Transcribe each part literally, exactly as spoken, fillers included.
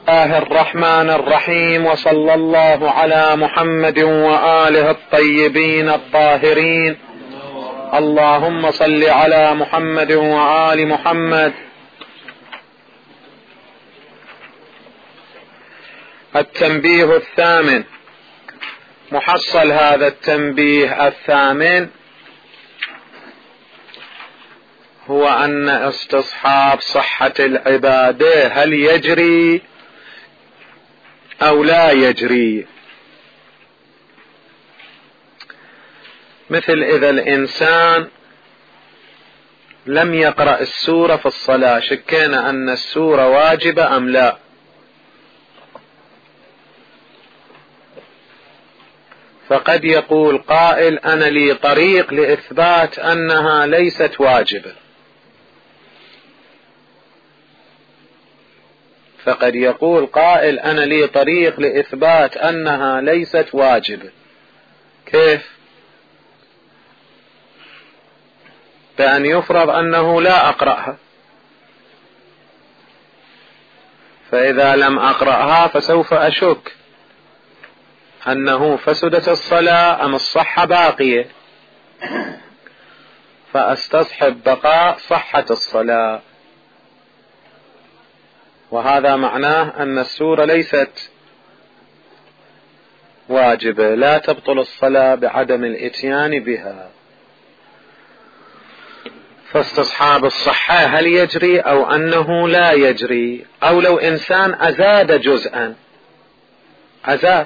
الله الرحمن الرحيم، وصلى الله على محمد وآله الطيبين الطاهرين. اللهم صل على محمد وآل محمد. التنبيه الثامن. محصل هذا التنبيه الثامن هو أن استصحاب صحة العبادة هل يجري أو لا يجري. مثل إذا الإنسان لم يقرأ السورة في الصلاة، شكينا أن السورة واجبة أم لا. فقد يقول قائل أنا لي طريق لإثبات أنها ليست واجبة، فقد يقول قائل أنا لي طريق لإثبات أنها ليست واجبة. كيف؟ بأن يفرض أنه لا أقرأها، فإذا لم أقرأها فسوف أشك أنه فسدت الصلاة أم الصحة باقية، فأستصحب بقاء صحة الصلاة. وهذا معناه أن السورة ليست واجبة، لا تبطل الصلاة بعدم الإتيان بها. فاستصحاب الصحة هل يجري أو أنه لا يجري. أو لو إنسان أزاد جزءا، أزاد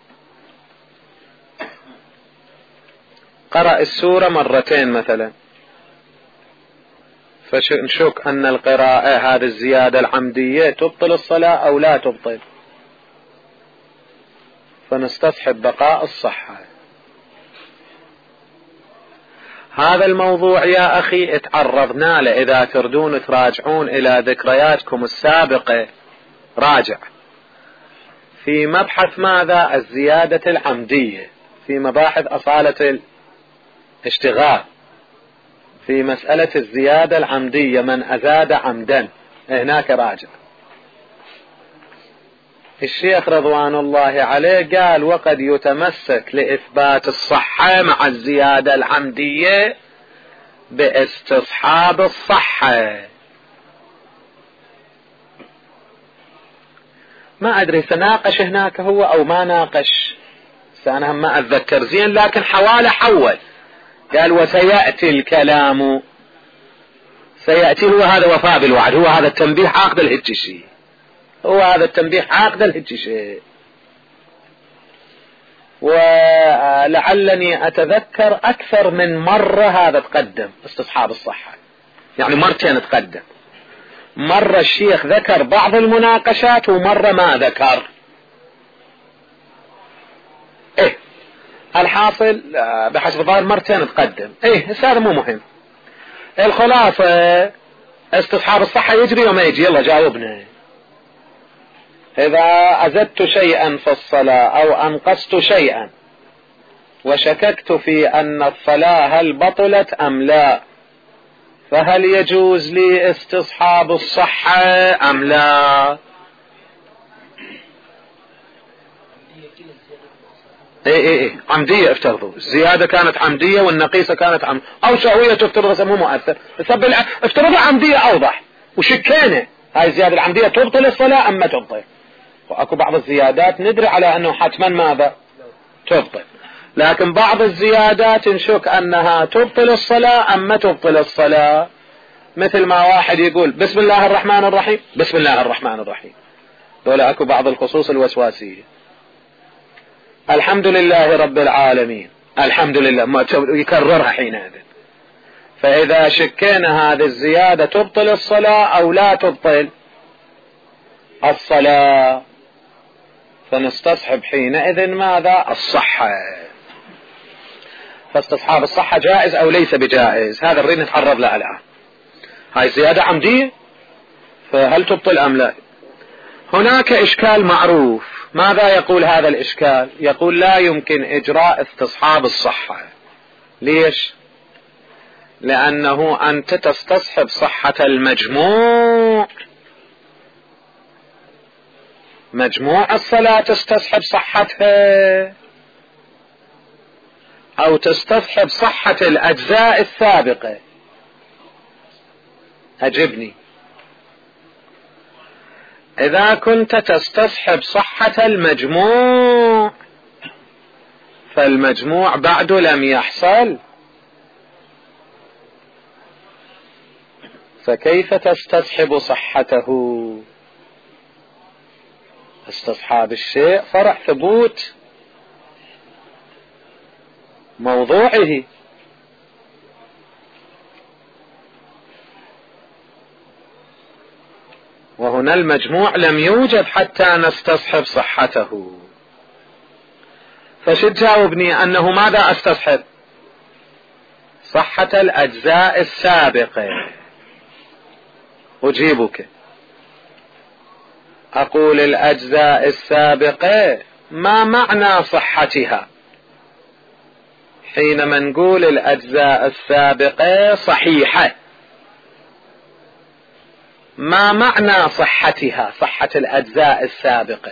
قرأ السورة مرتين مثلا، فنشك أن القراءة هذه الزيادة العمدية تبطل الصلاة أو لا تبطل، فنستصحب بقاء الصحة. هذا الموضوع يا أخي اتعرضنا له، إذا تردون تراجعون إلى ذكرياتكم السابقة راجع في مبحث ماذا؟ الزيادة العمدية، في مباحث أصالة الاشتغال، في مسألة الزيادة العمدية، من أزاد عمدا هناك راجع. الشيخ رضوان الله عليه قال وقد يتمسك لإثبات الصحة مع الزيادة العمدية باستصحاب الصحة. ما أدري سناقش هناك هو أو ما ناقش، سأنا ما أتذكر زين، لكن حوالي حول قال وسيأتي الكلام، سيأتي هو هذا وفاء بالوعد، هو هذا التنبيه عقد الهجشي، هو هذا التنبيه عقد الهجشي. ولعلني أتذكر أكثر من مرة هذا تقدم استصحاب الصحة، يعني مرتين تقدم، مرة الشيخ ذكر بعض المناقشات ومرة ما ذكر. إيه الحاصل بحسب ظاهر مرتين تقدم. إيه هذا مو مهم. الخلاصة استصحاب الصحة يجري وما يجي؟ يلا جاوبنا. إذا أزدت شيئا في الصلاة أو أنقصت شيئا وشككت في أن الصلاة هل بطلت أم لا، فهل يجوز لي استصحاب الصحة أم لا؟ اي اي اي عمدية افترضوا، الزيادة كانت عمدية والنقيصة كانت عمدية، او شهوية تفترض مو مؤثر، افترضوا عمدية اوضح وشكينا هاي الزيادة العمدية تبطل الصلاة ام ما تبطل. واكو بعض الزيادات ندري على انه حتما ماذا تبطل، لكن بعض الزيادات نشك انها تبطل الصلاة ام ما تبطل الصلاة. مثل ما واحد يقول بسم الله الرحمن الرحيم، بسم الله الرحمن الرحيم، دولة اكو بعض الخصوص الوسواسية. الحمد لله رب العالمين، الحمد لله، ما يكررها حينئذ. فإذا شكينا هذه الزيادة تبطل الصلاة أو لا تبطل الصلاة، فنستصحب حينئذ ماذا؟ الصحة. فاستصحاب الصحة جائز أو ليس بجائز؟ هذا نريد نتعرض له الآن. هاي زيادة عمدية، فهل تبطل أم لا؟ هناك إشكال معروف. ماذا يقول هذا الإشكال؟ يقول لا يمكن إجراء استصحاب الصحة. ليش؟ لأنه أنت تستصحب صحة المجموع مجموع الصلاة تستصحب صحتها أو تستصحب صحة الأجزاء السابقة؟ أجبني. إذا كنت تستصحب صحة المجموع فالمجموع بعد لم يحصل، فكيف تستصحب صحته؟ استصحاب الشيء فرع ثبوت موضوعه، وهنا المجموع لم يوجد حتى نستصحب صحته. فشو تجاوبني؟ أنه ماذا استصحب؟ صحة الأجزاء السابقة. أجيبك، أقول الأجزاء السابقة ما معنى صحتها؟ حينما نقول الأجزاء السابقة صحيحة، ما معنى صحتها؟ صحة الأجزاء السابقة.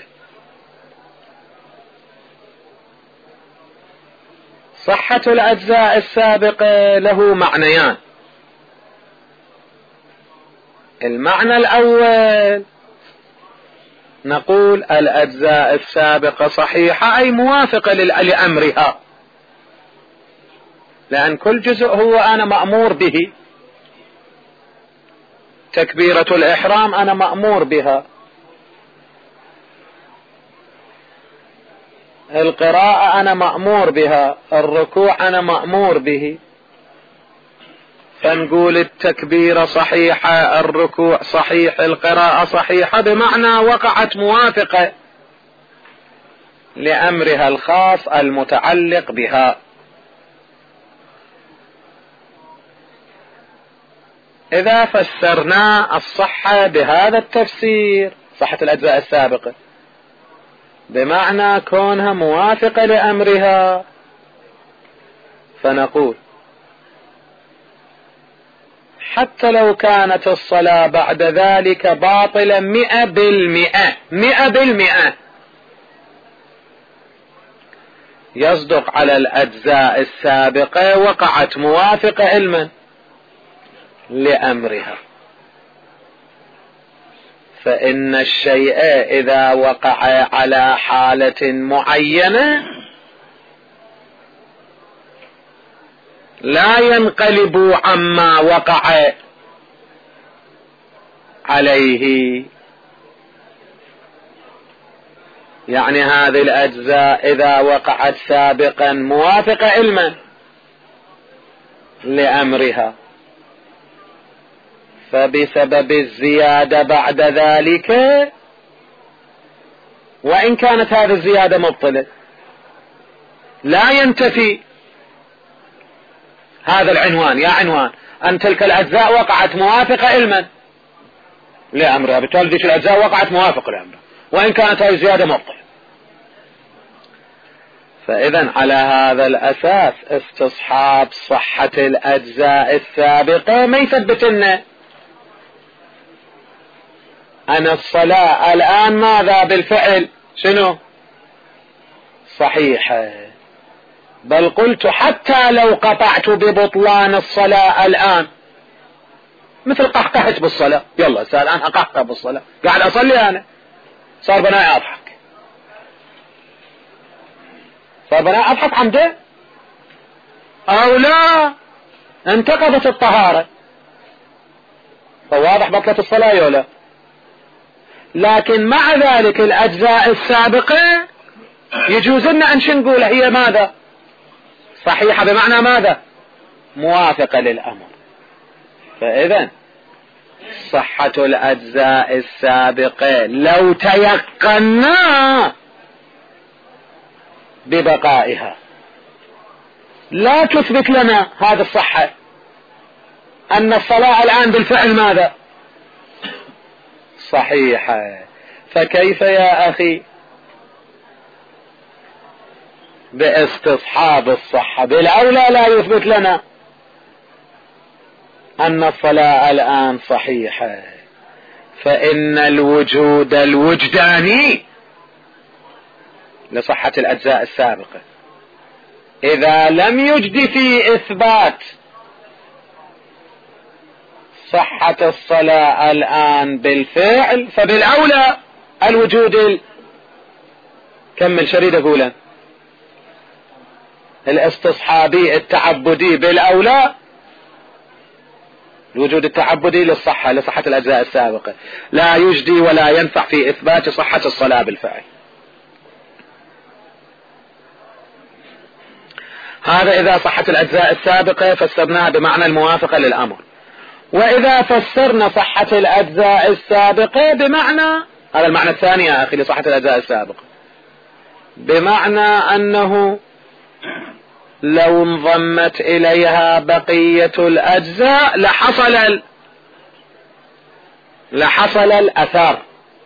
صحة الأجزاء السابقة له معنيان. المعنى الأول نقول الأجزاء السابقة صحيحة أي موافقة لأمرها، لأن كل جزء هو أنا مأمور به. تكبيرة الإحرام أنا مأمور بها، القراءة أنا مأمور بها، الركوع أنا مأمور به، فنقول التكبيرة صحيحة، الركوع صحيح، القراءة صحيحة، بمعنى وقعت موافقة لأمرها الخاص المتعلق بها. إذا فسرنا الصحة بهذا التفسير، صحة الأجزاء السابقة بمعنى كونها موافقة لأمرها، فنقول حتى لو كانت الصلاة بعد ذلك باطلة مئة بالمئة مئة بالمئة، يصدق على الأجزاء السابقة وقعت موافقة علما لأمرها. فإن الشيء إذا وقع على حالة معينة لا ينقلب عما وقع عليه. يعني هذه الأجزاء إذا وقعت سابقا موافقة علما لأمرها، فبسبب الزيادة بعد ذلك، وإن كانت هذه الزيادة مبطلة، لا ينتفي هذا العنوان يا عنوان أن تلك الأجزاء وقعت موافقة علما لأمرها، بالتالي ذيك الأجزاء وقعت موافقة لأمرها وإن كانت هذه الزيادة مبطلة. فإذا على هذا الأساس استصحاب صحة الأجزاء السابقة ما يثبت لنا أن الصلاة الآن ماذا بالفعل شنو صحيحة، بل قلت حتى لو قطعت ببطلان الصلاة الآن، مثل قهقهت بالصلاة، يلا الآن أقهقه بالصلاة، قاعد أصلي أنا صار بناء أضحك، صار بناء أضحك عمده أو لا، انتقضت الطهارة، فواضح بطلت الصلاة يولا. لكن مع ذلك الأجزاء السابقة يجوز لنا أن نقول هي ماذا صحيحة، بمعنى ماذا موافقة للأمر. فإذا صحة الأجزاء السابقة لو تيقنا ببقائها لا تثبت لنا هذه الصحة أن الصلاة الآن بالفعل ماذا صحيحة. فكيف يا أخي باستصحاب الصحة؟ بالأولى لا يثبت لنا أن الصلاة الآن صحيحة، فإن الوجود الوجداني لصحة الأجزاء السابقة إذا لم يجد في إثبات صحة الصلاة الآن بالفعل فبالأولى الوجود. كمل شريد أقوله الاستصحابي التعبدي بالأولى الوجود التعبدي للصحة لصحة الأجزاء السابقة لا يجدي ولا ينفع في إثبات صحة الصلاة بالفعل. هذا إذا صحت الأجزاء السابقة فسرناها بمعنى الموافقة للأمر. وإذا فسرنا صحة الأجزاء السابقة بمعنى هذا المعنى الثاني يا أخي لصحة الأجزاء السابقة بمعنى أنه لو انضمت إليها بقية الأجزاء لحصل ال... لحصل الأثر.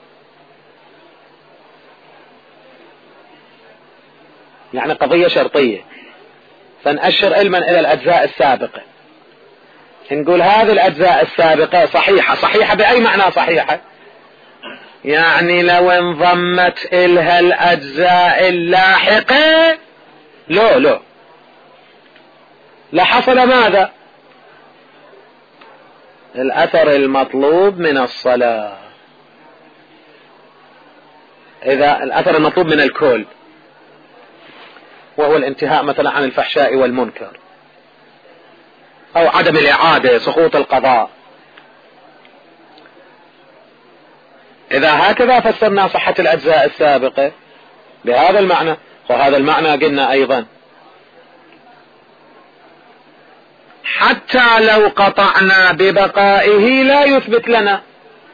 يعني قضية شرطية فنأشر علما إلى الأجزاء السابقة نقول هذه الأجزاء السابقة صحيحة. صحيحة بأي معنى صحيحة؟ يعني لو انضمت إلها الأجزاء اللاحقة لا لا لحصل ماذا؟ الأثر المطلوب من الصلاة. إذا الأثر المطلوب من الكل وهو الانتهاء مثلا عن الفحشاء والمنكر أو عدم الإعادة سقوط القضاء، إذا هكذا فسرنا صحة الأجزاء السابقة بهذا المعنى. وهذا المعنى قلنا أيضا حتى لو قطعنا ببقائه لا يثبت لنا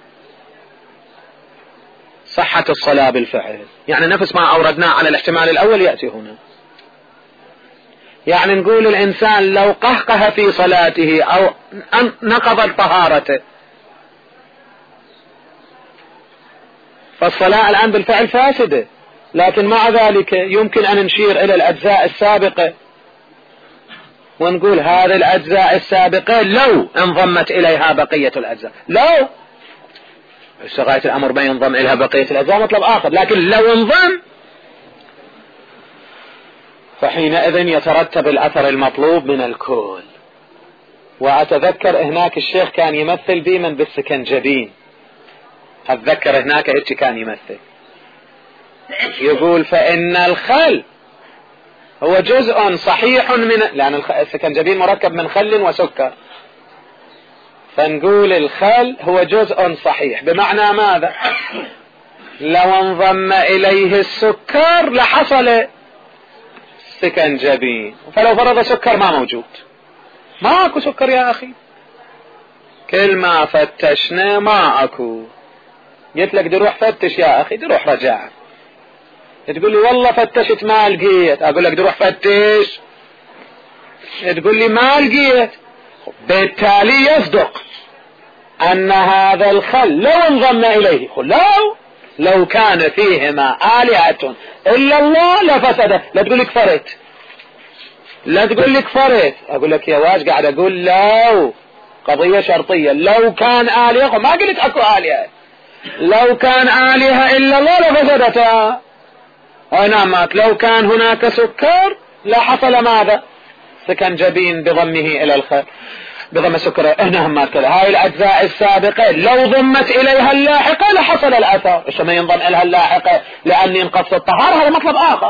صحة الصلاة بالفعل. يعني نفس ما أوردناه على الاحتمال الأول يأتي هنا. يعني نقول الإنسان لو قهقه في صلاته أو نقض طهارته فالصلاة الآن بالفعل فاسدة، لكن مع ذلك يمكن أن نشير إلى الأجزاء السابقة ونقول هذه الأجزاء السابقة لو انضمت إليها بقية الأجزاء. لو غاية الأمر ما ينضم إليها بقية الأجزاء مطلب آخر، لكن لو انضم فحينئذ يترتب الأثر المطلوب من الكل. وأتذكر هناك الشيخ كان يمثل بمن بالسكنجبين، أتذكر هناك إيش كان يمثل، يقول فإن الخل هو جزء صحيح من، لأن السكنجبين مركب من خل وسكر، فنقول الخل هو جزء صحيح بمعنى ماذا؟ لو انضم إليه السكر لحصل سكنجبين. فلو فرض سكر ما موجود، ماكو سكر يا أخي، كل ما فتشنا ما أكو. قلت لك دي روح فتش يا أخي، دي روح رجع. تقول لي والله فتشت ما لقيت، أقول لك دي روح فتش. تقول لي ما لقيت، بالتالي يصدق أن هذا الخل لو انضم إليه لو لو كان فيهما آلهة إلا الله لفسدت. لا تقول لك فرت، لا تقول لك فرت، أقول لك يا واج قاعد أقول لو قضية شرطية. لو كان آلهة، ما قلت أكو آلهة، لو كان آلهة إلا الله لفسدتها. ونامت لو كان هناك سكر لا حصل ماذا؟ سكنجبين بضمه إلى الخير بضم السكر. هنا همات كذا. هاي الأجزاء السابقة لو ضمت إليها اللاحقة لحصل الأثر. إيش ما ينضم إليها اللاحقة لأن ينقص الطهارة، هذا مطلب آخر.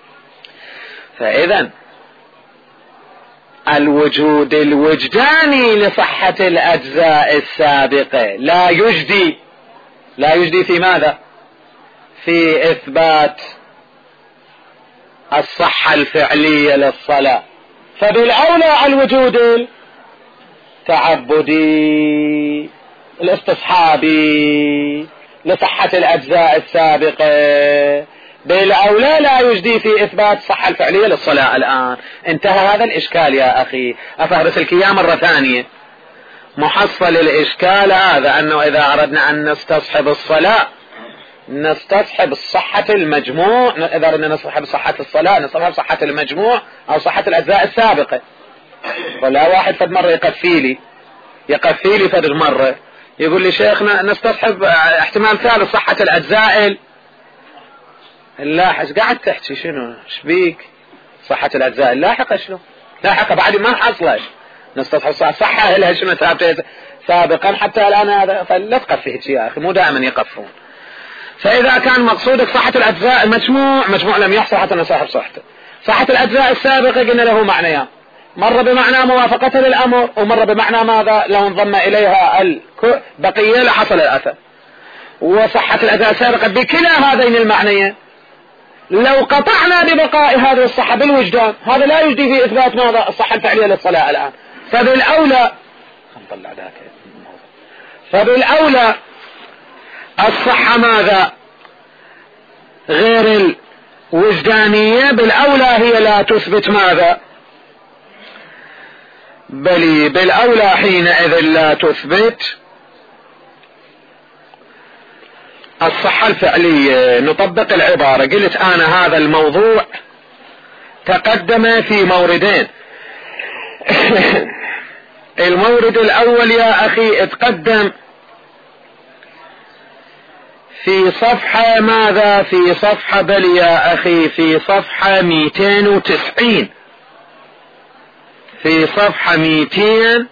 فإذا الوجود الوجداني لصحة الأجزاء السابقة لا يجدي لا يجدي في ماذا؟ في إثبات الصحة الفعلية للصلاة. فبالأولى الوجود التعبدي الاستصحابي لصحة الأجزاء السابقة بالأولى لا يجدي في إثبات الصحة الفعلية للصلاة. الآن انتهى هذا الإشكال يا أخي. أفهرس لك إياه مرة ثانية. محصل الإشكال هذا أنه إذا أردنا أن نستصحب الصلاة نستصحب صحة المجموع، إذا أردنا نستصحب صحة الصلاة نستصحب صحة المجموع أو صحة الأجزاء السابقة. ولا واحد فد مرة يقفي لي يقفي لي فد مرة يقول لي شيخنا نستصحب احتمال ثالث صحة الأجزاء اللاحق. قاعد تحكي شنو شبيك؟ صحة الأجزاء اللاحقة شنو؟ لاحقة بعد ما حصلت نستصحب صحة لها شنو ثابتة سابقا حتى الآن هذا. فلا تقفه يا أخي، مو دائما يقفون. فإذا كان مقصودك صحة الأجزاء المجموع، مجموع لم يحصل حتى نصاحب صحته. صحة الأجزاء السابقة قلنا له معنيان، مرة بمعنى موافقته للأمر، ومرة بمعنى ماذا؟ لو انضم إليها البقية لحصل الأثر. وصحة الأجزاء السابقة بكلا هذين المعنيين. لو قطعنا ببقاء هذه الصحة بالوجدان، هذا لا يجدي في إثبات ماذا؟ الصحة الفعلية للصلاة الآن. فبالأولى نطلع ذاك فبالأولى الصحة ماذا؟ غير الوجدانية، بالأولى هي لا تثبت ماذا؟ بل بالأولى حينئذ لا تثبت الصحة الفعلية. نطبق العبارة. قلت أنا هذا الموضوع تقدم في موردين. المورد الأول يا أخي اتقدم في صفحة ماذا؟ في صفحة بل يا أخي في صفحة مئتين وتسعين. في صفحة مئتين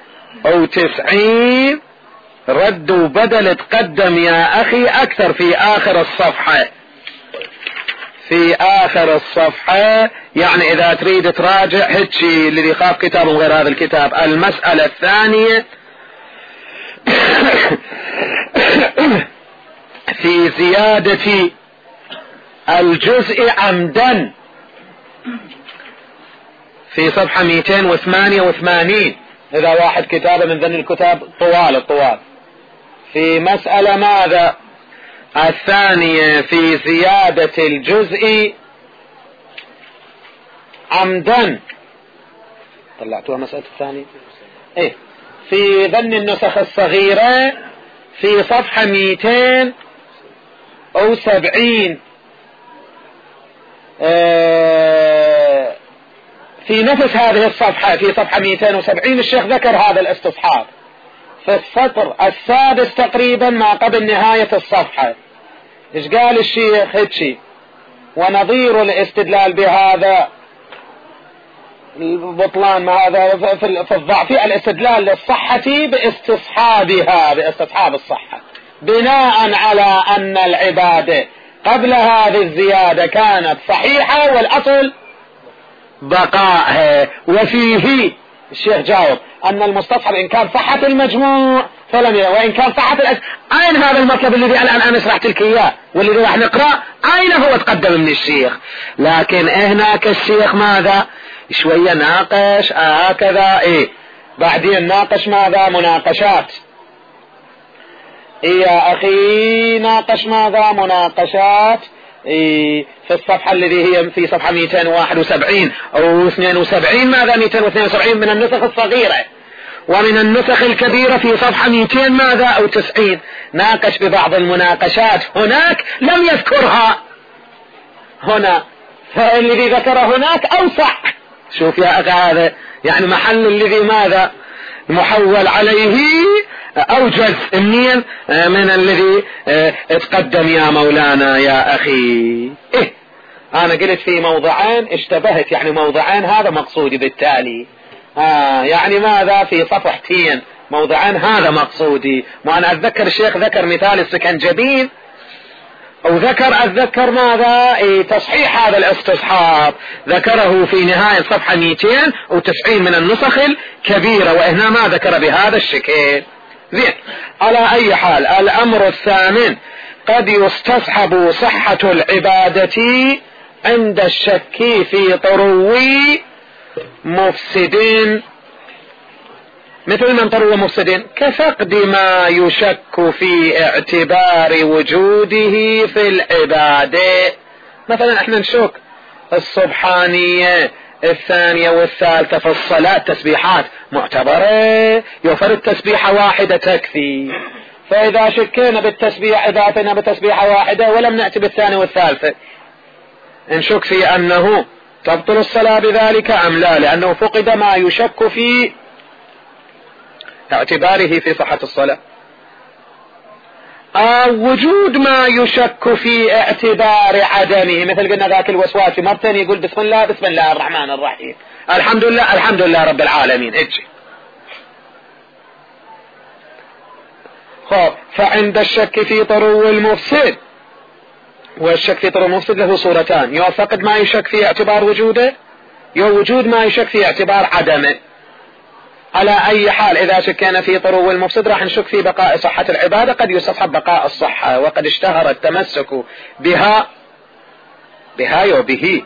وتسعين رد وبدل تقدم يا أخي أكثر في آخر الصفحة. في آخر الصفحة يعني إذا تريد تراجع هتشي اللي يخاف كتاب غير هذا الكتاب. المسألة الثانية في زيادة الجزء عمدا في صفحة مئتين وثمانية وثمانين. إذا واحد كتابه من ذن الكتاب طوال الطوال. في مسألة ماذا؟ الثانية في زيادة الجزء عمدا. طلعتوها مسألة الثانية ايه؟ في ذن النسخ الصغيرة في صفحة مئتين وسبعين. اه في نفس هذه الصفحة في صفحة مئتين وسبعين الشيخ ذكر هذا الاستصحاب في السطر السادس تقريبا ما قبل نهاية الصفحة. ايش قال الشيخ؟ هتشي ونظير الاستدلال بهذا البطلان ما هذا في الضعف الاستدلال للصحة باستصحابها باستصحاب الصحة بناء على أن العبادة قبل هذه الزيادة كانت صحيحة والأصل بقائها. وفيه الشيخ جاوب أن المستصحب إن كان صحة المجموع فلم يرى، وإن كان صحة الأس... أين هذا المطلب الذي الآن أنا شرحت لك إياه والذي راح نقرأ؟ أين هو تقدم من الشيخ؟ لكن هناك الشيخ ماذا؟ شوية ناقش هكذا إيه، بعدين ناقش ماذا؟ مناقشات. إيه يا أخي ناقش ماذا؟ مناقشات إيه في الصفحة الذي هي في صفحة مئتين وواحد وسبعين أو اثنين وسبعين. ماذا مئتين واثنين وسبعين من النسخ الصغيرة، ومن النسخ الكبيرة في صفحة مئتين ماذا أو تسعين. ناقش ببعض المناقشات هناك لم يذكرها هنا، فالذي ذكر هناك أوسع. شوف يا أخي هذا يعني محل الذي ماذا محول عليه أوجز منين من الذي اتقدم يا مولانا يا أخي. إيه أنا قلت في موضعين اشتبهت، يعني موضعين هذا مقصودي بالتالي. آه يعني ماذا في صفحتين موضعين هذا مقصودي. وأنا أتذكر الشيخ ذكر مثال السكنجبين وذكر أتذكر ماذا إيه تصحيح هذا الاستصحاب ذكره في نهاية صفحة مئتين وتسعين من النسخ الكبيرة، وإهنا ما ذكر بهذا الشكل. زين على أي حال الأمر الثامن قد يستصحب صحة العبادة عند الشك في طروي مفسدين. مثل من طروي مفسدين كفقد ما يشك في اعتبار وجوده في العبادة. مثلا احنا نشك السبحانية الثانية والثالثة في الصلاة تسبيحات معتبرة، يفرد تسبيحة واحدة تكفي. فإذا شكينا بالتسبيح إذا أتينا بتسبيحة واحدة ولم نأتي بالثانية والثالثة نشك في أنه تبطل الصلاة بذلك أم لا، لأنه فقد ما يشك في اعتباره في صحة الصلاة. أو وجود ما يشك في اعتبار عدمه، مثل قلنا ذاك الوسواسي مرتين يقول بسم الله بسم الله الرحمن الرحيم، الحمد لله الحمد لله رب العالمين اجي. خب فعند الشك في طرو المفسد، والشك في طرو المفسد له صورتان، يو فقد ما يشك في اعتبار وجوده، يو وجود ما يشك في اعتبار عدمه. على اي حال اذا شكينا في طرو المفسد راح نشك في بقاء صحة العبادة، قد يستصحب بقاء الصحة، وقد اشتهر التمسك بها بها وبه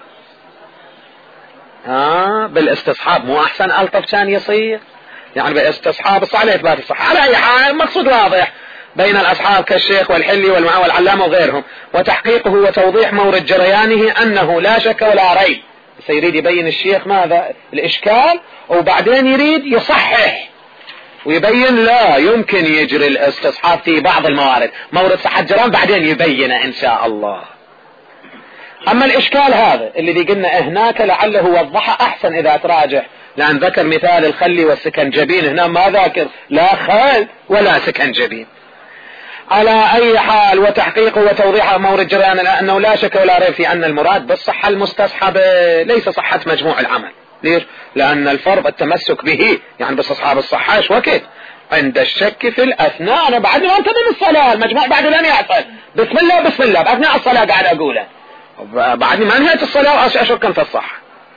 ها بالاستصحاب، مو احسن الطف كان يصير يعني بالاستصحاب الصحة لاثبات الصحة. على اي حال مقصود واضح بين الاصحاب كالشيخ والحلي والمعا والعلامة وغيرهم، وتحقيقه وتوضيح مورد جريانه انه لا شك ولا ريب. سيريد يبين الشيخ ماذا الاشكال، وبعدين يريد يصحح ويبين لا يمكن يجري الاستصحاب في بعض الموارد، مورد صحة جرام بعدين يبينه ان شاء الله. اما الاشكال هذا اللي قلنا هناك لعله وضحه احسن اذا تراجع، لان ذكر مثال الخلي والسكنجبين، هنا ما ذاكر لا خل ولا سكنجبين. على اي حال وتحقيقه وتوضيح مورد جريان انه لا شك ولا ريب في ان المراد بالصحة المستصحبة ليس صحة مجموع العمل. ليش؟ لان الفرض التمسك به، يعني باستصحاب الصحة وكيف عند الشك في الاثناء. انا بعد ما انت من الصلاة المجموع بعد لم يحصل بسم الله بسم الله باثناء الصلاة قاعد اقوله، بعدني ما انهيت الصلاة واشك في الصحة.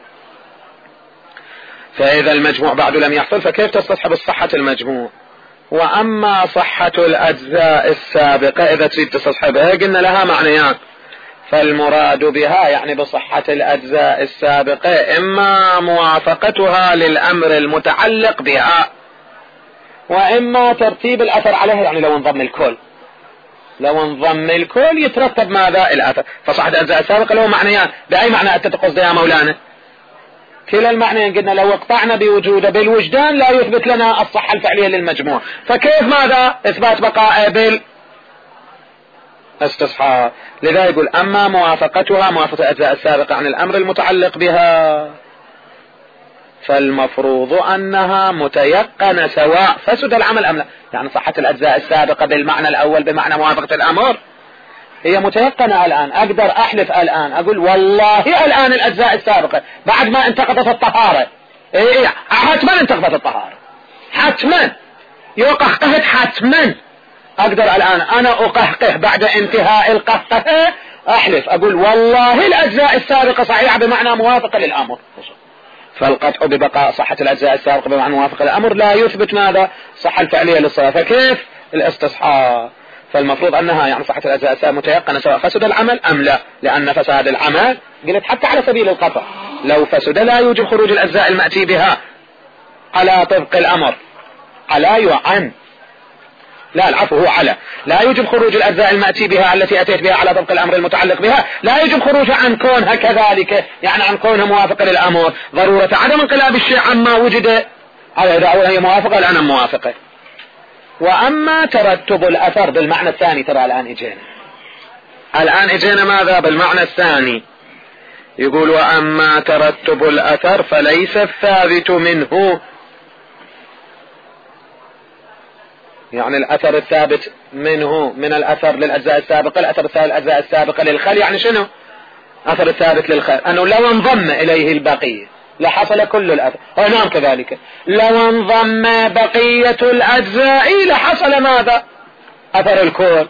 فاذا المجموع بعد لم يحصل فكيف تستصحب الصحة المجموع؟ واما صحة الاجزاء السابقة اذا تريد تستصحبها قلنا لها معنيان، فالمراد بها يعني بصحة الاجزاء السابقة اما موافقتها للامر المتعلق بها، واما ترتيب الاثر عليها، يعني لو انضم الكل لو انضم الكل يترتب ماذا الاثر. فصحة الاجزاء السابقة له معنيان، باي معنى انت تقصد يا مولانا؟ كلا المعنيين قلنا لو اقطعنا بوجوده بالوجدان لا يثبت لنا الصحة الفعلية للمجموع، فكيف ماذا اثبات بقاء بالاستصحاب؟ لذا يقول اما موافقتها موافقة الاجزاء السابقة عن الامر المتعلق بها فالمفروض انها متيقنة سواء فسد العمل ام لا. يعني صحة الاجزاء السابقة بالمعنى الاول بمعنى موافقة الامر هي متيقنة الآن، أقدر أحلف الآن أقول والله الآن الأجزاء السابقة بعد ما انتقضت الطهارة، إيه حتما انتقضت الطهارة حتما يقهقهت حتما، أقدر الآن أنا أقهقه بعد انتهاء القهقه أحلف أقول والله الأجزاء السابقة صحيحة بمعنى موافقة للأمر. فالقطع ببقاء صحة الأجزاء السابقة بمعنى موافقة للأمر لا يثبت ماذا صحة الفعلية للصلاة، فكيف الاستصحاب؟ فالمفروض أنها يعني صحة الأجزاء السابقة متيقنة سواء فسد العمل أم لا، لأن فساد العمل قلت حتى على سبيل القطع لو فسد لا يوجب خروج الأجزاء المأتي بها على طبق الأمر، على يعن لا العفو هو على لا يوجب خروج الأجزاء المأتي بها التي أتيت بها على طبق الأمر المتعلق بها، لا يوجب خروجها عن كونها كذلك، يعني عن كونها موافقة للأمر، ضرورة عدم انقلاب الشيء عما وجد على إذا هي موافقة الآن موافقة. وأما ترتب الأثر بالمعنى الثاني، ترى الآن إجينا الآن إجينا ماذا بالمعنى الثاني؟ يقول وأما ترتب الأثر فليس الثابت منه، يعني الأثر الثابت منه من الأثر للأجزاء السابقة، الأثر الثابت للأجزاء السابقة للخل، يعني شنو أثر الثابت للخل؟ أنه لو انضم إليه البقية لحصل كل الأثر، ونعم كذلك لو انضم بقية الأجزاء لحصل ماذا أثر الكل.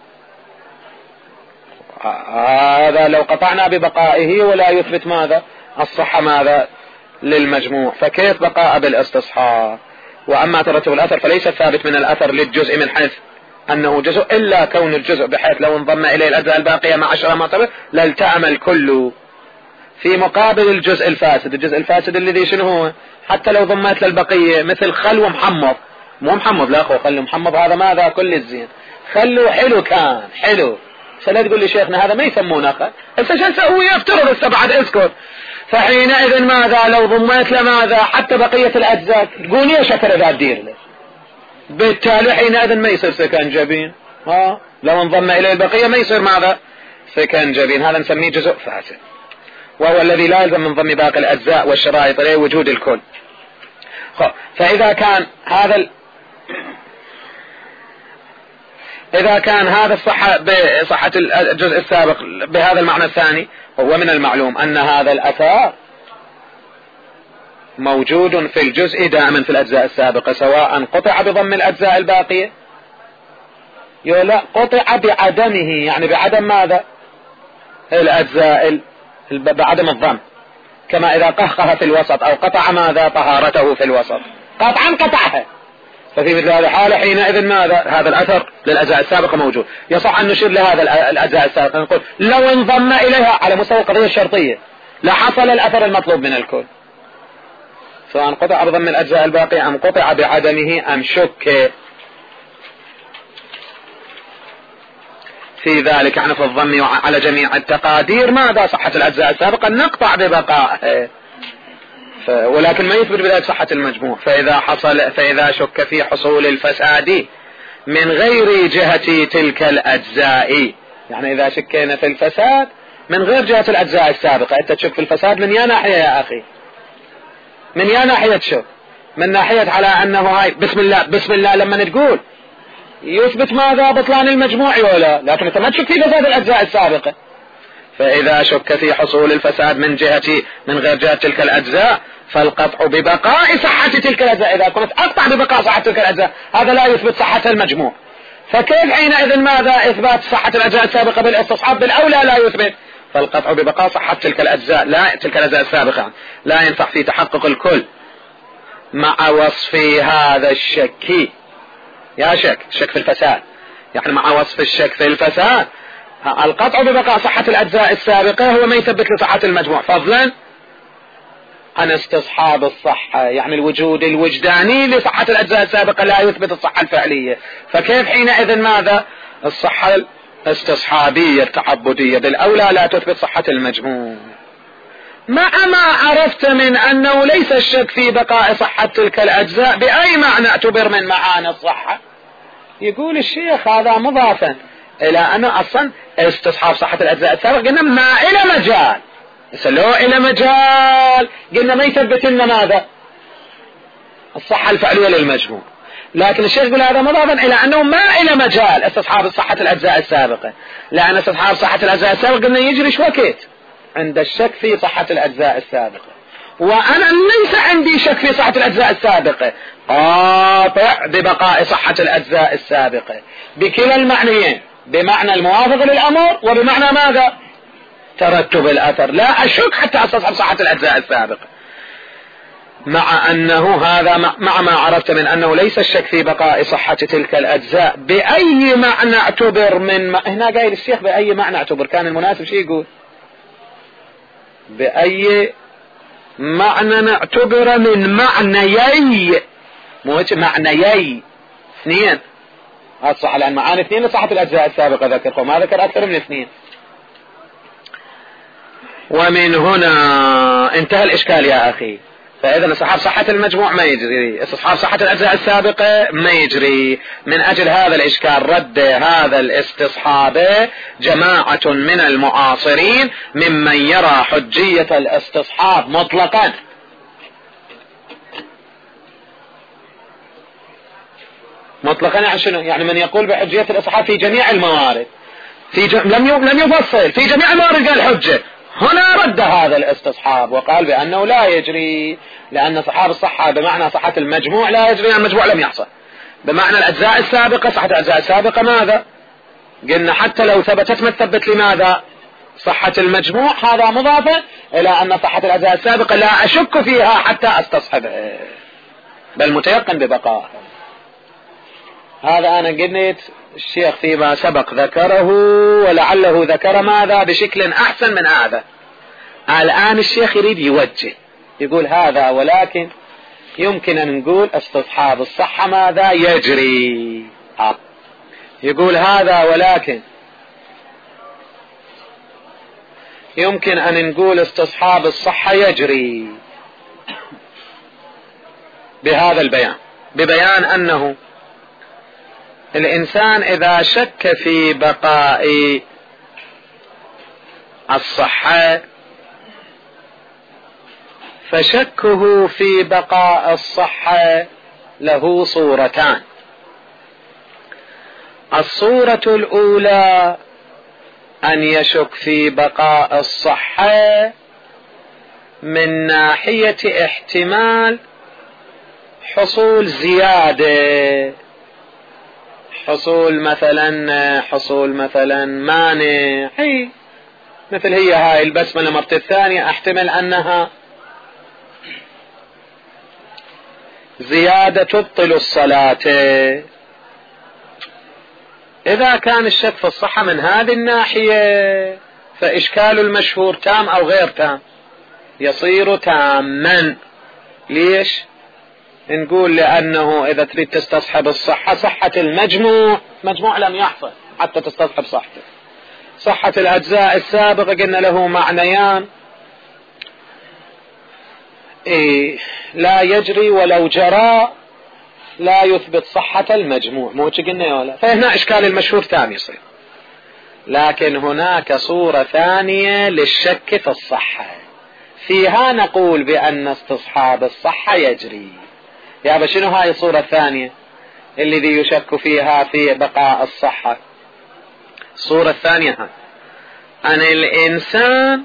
هذا لو قطعنا ببقائه ولا يثبت ماذا الصحة ماذا للمجموع، فكيف بقاء بالاستصحاب؟ وأما ترتب الأثر فليس الثابت من الأثر للجزء من حيث أنه جزء إلا كون الجزء، بحيث لو انضم إليه الأجزاء الباقية مع عشرة مرتبة لالتأم الكل، في مقابل الجزء الفاسد. الجزء الفاسد الذي شنو هو؟ حتى لو ضمت للبقية مثل خل ومحمض، مو محمض لا أخو خل محمض هذا ماذا كل الزين، خلو حلو كان حلو، فلا تقول لي شيخنا هذا ما يسمونه خل، انت شو نسوي يفترض استبعد اسكت. فحينئذ ماذا لو ضميت لماذا حتى بقية الأجزاء تقول يا شكر ذا تدير له، بالتالي حينئذ ما يصير سكنجبين، ها لو انضم إليه البقية ما يصير ماذا سكنجبين، هذا نسميه جزء فاسد، وهو الذي لا يلزم من ضمن باقي الأجزاء والشرائط إليه وجود الكل. فإذا كان هذا ال... إذا كان هذا الصحة بصحة الجزء السابق بهذا المعنى الثاني، هو من المعلوم أن هذا الأثر موجود في الجزء دائما في الأجزاء السابقة، سواء قطع بضم الأجزاء الباقية لا قطع بعدمه، يعني بعدم ماذا؟ الأجزاء بعدم الضم، كما إذا قهقه في الوسط أو قطع ماذا؟ طهارته في الوسط، قطعا قطعها. ففي مثل هذه الحالة حينئذ ماذا؟ هذا الأثر للأجزاء السابقة موجود. يصح أن نشير لهذا الأجزاء السابقة نقول لو انضم إليها على مستوى القضية الشرطية لحصل الأثر المطلوب من الكل، سواء قطع بضم الأجزاء الباقية أم قطع بعدمه أم شك في ذلك، يعني في الضم على جميع التقادير ماذا؟ صحة الأجزاء السابقة نقطع ببقائه، ولكن ما يثبت بذلك صحة المجموع. فإذا حصل فإذا شك في حصول الفساد من غير جهة تلك الأجزاء، يعني إذا شكينا في الفساد من غير جهة الأجزاء السابقة، أنت تشك في الفساد من يا ناحية يا أخي؟ من يا ناحية شك؟ من ناحية على أنه هاي بسم الله بسم الله لما تقول يثبت ماذا؟ بطلان المجموع ولا، لكن أنت ما تشك في فساد الأجزاء السابقة. فإذا شك في حصول الفساد من جهة من غير جهة تلك الأجزاء فالقطع ببقاء صحة تلك الأجزاء. إذا كنت أقطع ببقاء صحة تلك الأجزاء هذا لا يثبت صحة المجموع، فكيف حينئذ ماذا؟ إثبات صحة الأجزاء السابقة بالاستصحاب بالأولى لا يثبت، فالقطع ببقاء صحة تلك الأجزاء لا تلك الأجزاء السابقة لا ينفع في تحقق الكل مع وصف هذا الشك. يا شك شك في الفساد، يعني مع وصف الشك في الفساد القطع ببقاء صحة الأجزاء السابقة هو ما يثبت لصحة المجموع، فضلا عن استصحاب الصحة، يعني الوجود الوجداني لصحة الأجزاء السابقة لا يثبت الصحة الفعلية. فكيف حينئذ ماذا؟ الصحة الاستصحابية التعبدية بالأولى لا تثبت صحة المجموع، مع ما عرفت من أنه ليس الشك في بقاء صحة تلك الأجزاء بأي معنى اعتبر من معاني الصحة. يقول الشيخ هذا مضافا إلى أن أصلا استصحاب صحة الأجزاء السابقة قلنا ما إلى مجال، لو إلى مجال قلنا ما يثبت لنا ماذا؟ الصحة الفعلية للمجموع، لكن الشيخ يقول هذا مضافا إلى أنه ما إلى مجال استصحاب صحة الأجزاء السابقة، لأن استصحاب صحة الأجزاء السابقة قلنا يجري شوكت عند الشك في صحة الأجزاء السابقة، وأنا ليس عندي شك في صحة الأجزاء السابقة، قاطع ببقاء صحة الأجزاء السابقة بكلا المعنيين، بمعنى الموافق للأمر وبمعنى ماذا؟ ترتب الأثر، لا أشك حتى أستصحب صحة الأجزاء السابقة، مع أنه هذا مع ما عرفت من أنه ليس الشك في بقاء صحة تلك الأجزاء بأي معنى اعتبر من ما... هنا قايل الشيخ بأي معنى اعتبر، كان المناسب شيء يقول بأي معنى نعتبر من معنيي، مو معنيي اثنين، هذا صح، لأن معاني اثنين لصحة الأجزاء السابقة ذكر، ما ذكر أكثر من اثنين. ومن هنا انتهى الإشكال يا أخي. فإذا استصحاب صحة المجموع ما يجري، استصحاب صحة الأجزاء السابقة ما يجري. من أجل هذا الإشكال رد هذا الاستصحاب جماعة من المعاصرين ممن يرى حجية الاستصحاب مطلقا، مطلقا يعني شنو؟ يعني من يقول بحجية الاستصحاب في جميع الموارد، في ج... لم ي... لم يفصل في جميع الموارد قال حجة. هنا رد هذا الاستصحاب وقال بأنه لا يجري، لأن صحاب الصحة بمعنى صحة المجموع لا يجري، المجموع لم يحصل. بمعنى الأجزاء السابقة صحة الأجزاء السابقة ماذا؟ قلنا حتى لو ثبتت ما تثبت لماذا؟ صحة المجموع، هذا مضافة إلى أن صحة الأجزاء السابقة لا أشك فيها حتى أستصحبها، بل متيقن ببقائها. هذا أنا قلت الشيخ فيما سبق ذكره، ولعله ذكر ماذا بشكل أحسن من هذا. الآن الشيخ يريد يوجه، يقول هذا ولكن يمكن أن نقول استصحاب الصحة ماذا يجري، يقول هذا ولكن يمكن أن نقول استصحاب الصحة يجري بهذا البيان، ببيان أنه الإنسان إذا شك في بقاء الصحة فشكه في بقاء الصحة له صورتان. الصورة الأولى أن يشك في بقاء الصحة من ناحية احتمال حصول زيادة، حصول مثلا حصول مثلا مانع، هي مثل هي هاي البسملة مرة الثانية احتمل أنها زيادة تبطل الصلاة. إذا كان الشك في الصحة من هذه الناحية فإشكال المشهور تام أو غير تام، يصير تاما. ليش؟ نقول لأنه إذا تريد تستصحب الصحة، صحة المجموع، مجموع لم يحصل حتى تستصحب صحته. صحة الأجزاء السابقة قلنا له معنيان، إيه لا يجري ولو جرى لا يثبت صحة المجموع، مو قلنا يا ولا؟ فهنا إشكال المشهور تام يصير. لكن هناك صورة ثانية للشك في الصحة، فيها نقول بأن استصحاب الصحة يجري. يا شنو هاي الصورة الثانية الذي يشك فيها في بقاء الصحة؟ الصورة الثانية ها أن الإنسان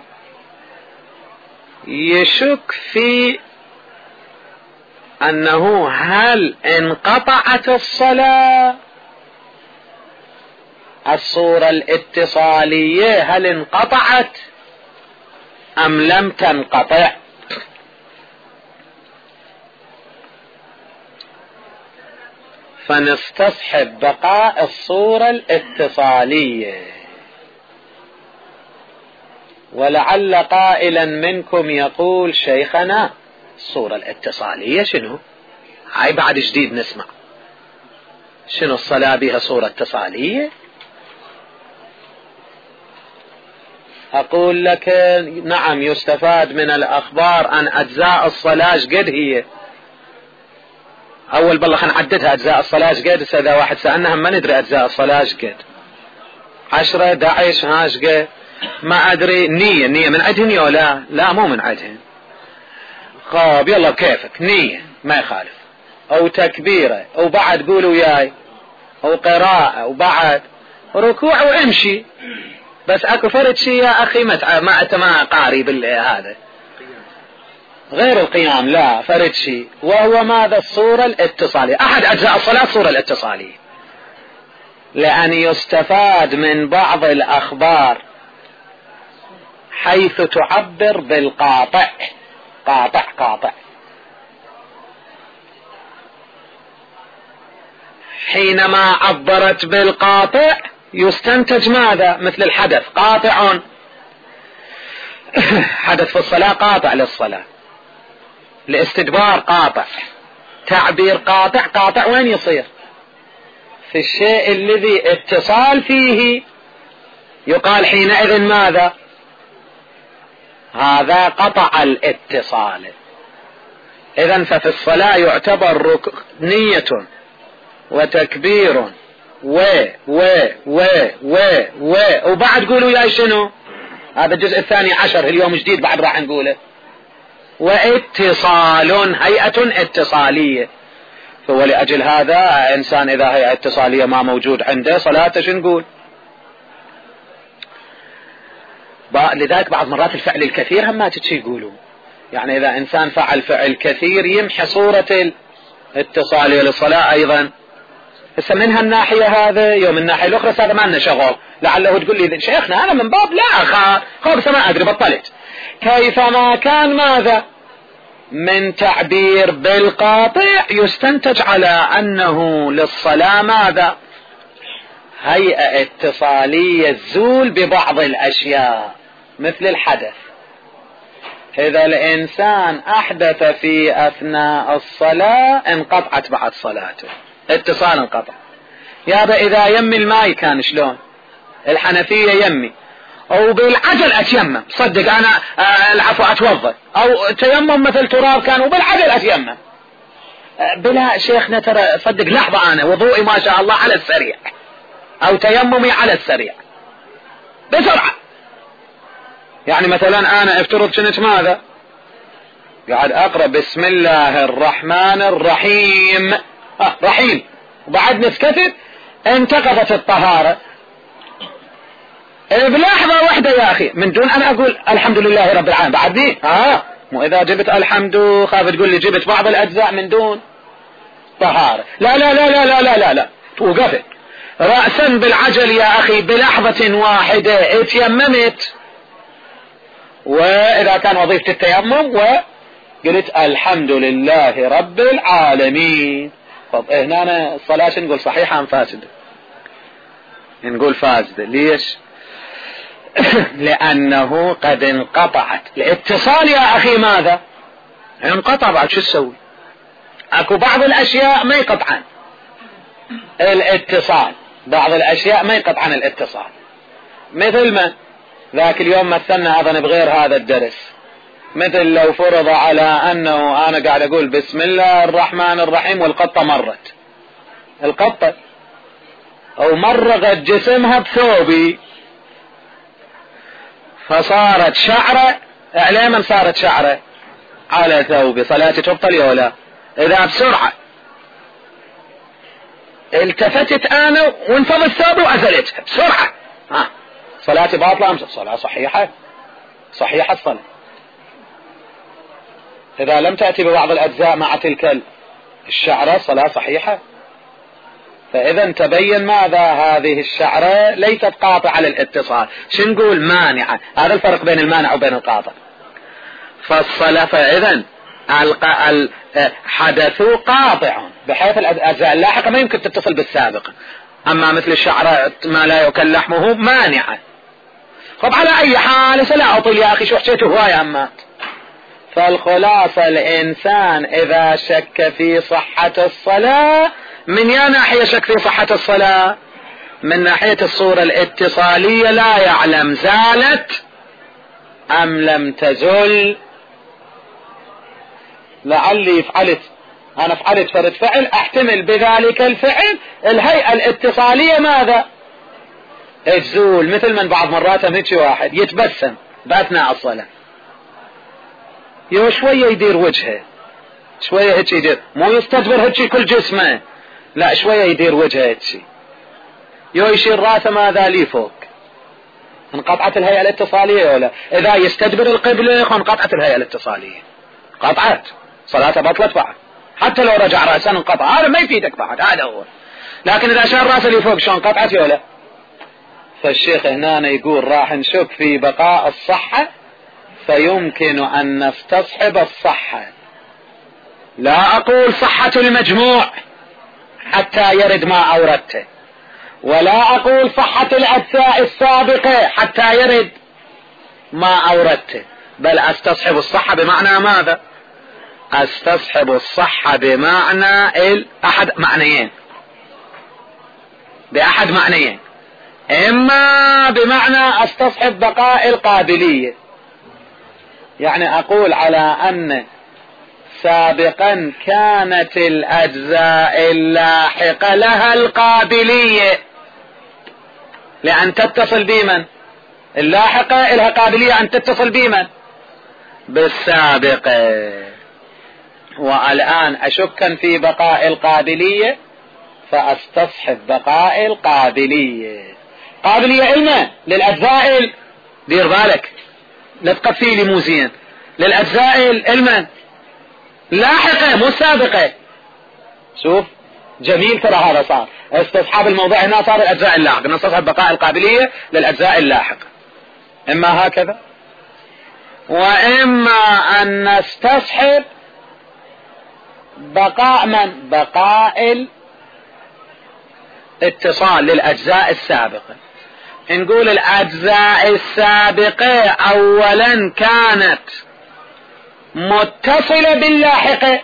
يشك في أنه هل انقطعت الصلاة، الصورة الاتصالية هل انقطعت أم لم تنقطع. فنستصحب بقاء الصورة الاتصالية. ولعل قائلا منكم يقول شيخنا الصورة الاتصالية شنو؟ هاي بعد جديد نسمع شنو الصلاة بها صورة اتصالية؟ أقول لك نعم، يستفاد من الأخبار أن أجزاء الصلاة قد هي. أول بالله خلينا نعددها أجزاء الصلاة قد. إذا واحد سألنا هم ما ندري أجزاء الصلاة قد، عشرة داعش هاش قد ما أدري. نية نية من عدهن يا لا؟ لا مو من عدهن. خاب يلا كيفك، نية ما يخالف، أو تكبيرة، أو بعد قولوا وياي، أو قراءة، وبعد ركوع وامشي. بس اكو فرد شيء يا اخي ما ما انت ما قاري بالهذا غير القيام، لا فرد شيء، وهو ماذا؟ الصورة الاتصالية. احد اجزاء الصلاة الصورة الاتصالية، لان يستفاد من بعض الاخبار حيث تعبر بالقاطع، قاطع قاطع، حينما عبرت بالقاطع يستنتج ماذا؟ مثل الحدث قاطع، حدث في الصلاة قاطع للصلاة، الاستدبار قاطع، تعبير قاطع. قاطع وين يصير؟ في الشيء الذي اتصال فيه، يقال حينئذ ماذا؟ هذا قطع الاتصال. إذن ففي الصلاة يعتبر نية وتكبير و و و و و وبعد قولوا يا شنو؟ هذا الجزء الثاني عشر اليوم جديد بعد راح نقوله. واتصال، هيئة اتصالية. فهو لأجل هذا إنسان إذا هيئة اتصالية ما موجود عنده صلاته شو نقول؟ لذلك بعض مرات الفعل الكثير هم ما تتشي يقولوا، يعني إذا إنسان فعل فعل كثير يمحي صورة الاتصالية للصلاة أيضا. هسه من هالناحية هذا يوم الناحية الأخرى هذا ما لنا شغل. لعله تقول لي شيخنا أنا من باب لا خا خابس ما أدري بطلت. كيفما كان ماذا؟ من تعبير بالقاطع يستنتج على أنه للصلاة ماذا؟ هيئة اتصالية تزول ببعض الأشياء مثل الحدث. إذا الإنسان أحدث في أثناء الصلاة انقطعت بعد صلاته، اتصال انقطع. يابا إذا يمي الماي كان شلون؟ الحنفية يمي أو بالعجل أتيمم، صدق أنا العفو أتوضأ، أو تيمم مثل تراب كان وبالعجل أتيمم بلا شيخنا ترى صدق لحظة أنا وضوئي ما شاء الله على السريع، أو تيممي على السريع بسرعة. يعني مثلا أنا افترض كنت ماذا؟ قاعد أقرأ بسم الله الرحمن الرحيم، آه رحيم، وبعد نسكتت انتقضت الطهارة بلحظة واحدة يا أخي، من دون أن أقول الحمد لله رب العالمين بعدني ها مو إذا جبت الحمد خاف تقول لي جبت بعض الأجزاء من دون طهارة. لا لا لا لا لا لا لا, لا. توقفت رأسا بالعجل يا أخي بلحظة واحدة اتيممت، وإذا كان وظيفة التيمم وقلت الحمد لله رب العالمين. طب هنا الصلاة نقول صحيحة أم فاسدة؟ نقول فاسدة. ليش؟ لأنه قد انقطعت الاتصال يا أخي. ماذا انقطع؟ بعد شو تسوي؟ اكو بعض الاشياء ما يقطعن الاتصال، بعض الاشياء ما يقطعن الاتصال. مثل ما ذاك اليوم مثلنا اظن بغير هذا الدرس، مثل لو فرض على انه انا قاعد اقول بسم الله الرحمن الرحيم والقطة مرت، القطة او مرغت جسمها بثوبي فصارت شعرة، على من صارت شعرة؟ على ثوبي، صلاتي تبطل يا ولا؟ اذا بسرعة التفتت انا وانفض الثوب وازلتها بسرعة، ها صلاتي باطلة ام صلاة صحيحة؟ صحيحة الصلاة اذا لم تأتي ببعض الاجزاء مع تلك الشعرة، صلاة صحيحة. فاذا تبين ماذا؟ هذه الشعرة ليست قاطعة للاتصال. شو نقول؟ مانعة. هذا الفرق بين المانع وبين القاطع. فالصلاة فاذا الحدث قاطع بحيث الاجزاء اللاحقة ما يمكن تتصل بالسابقة، اما مثل الشعرة ما لا يؤكل لحمه مانعة. خب على اي حال سلا اطول يا اخي، شو حكيته هواية امات. فالخلاصة الانسان اذا شك في صحة الصلاة، من يا ناحية شك في صحة الصلاة؟ من ناحية الصورة الاتصالية لا يعلم زالت ام لم تزل. لعلي فعلت انا فعلت فرد فعل، احتمل بذلك الفعل الهيئة الاتصالية ماذا؟ تزول. مثل من بعض مرات هيك واحد يتبسم باثناء الصلاة، يو شوية يدير وجهه، شوية هيك يدير، مو يستدبر هيك كل جسمه، لا شوية يدير وجهه هيك، يو يشير راسه ماذا لي فوق. انقطعت الهيئة الاتصالية ولا؟ اذا يستدبر القبلة انقطعت الهيئة الاتصالية، قطعت صلاته بطلت بعد، حتى لو رجع رأسا انقطع، هذا ما يفيدك بعد، هذا هو. لكن اذا شار راسه اللي فوق شلون قطعت ولا؟ فالشيخ هنا يقول راح نشك في بقاء الصحة، فيمكن ان نستصحب الصحة. لا اقول صحة المجموع حتى يرد ما اوردته، ولا اقول صحة الاجزاء السابقة حتى يرد ما اوردته، بل استصحب الصحة بمعنى ماذا؟ استصحب الصحة بمعنى احد معنيين، باحد معنيين. اما بمعنى استصحب بقاء القابلية، يعني اقول على ان سابقا كانت الاجزاء اللاحقة لها القابلية لان تتصل بمن؟ اللاحقة لها قابلية ان تتصل بمن؟ بالسابقة. والان اشكا في بقاء القابلية فاستصحب بقاء القابلية. قابلية علما للاجزاء، دير بالك لا تقفي لي مو زين، للاجزاء علما لاحقة مو سابقة. شوف جميل ترى هذا صار استصحاب الموضوع هنا، صار الاجزاء اللاحقة نستصحب بقاء القابلية للاجزاء اللاحقة، اما هكذا واما ان نستصحب بقاء من؟ بقاء الاتصال للاجزاء السابقة. نقول الاجزاء السابقة اولا كانت متصلة باللاحقة،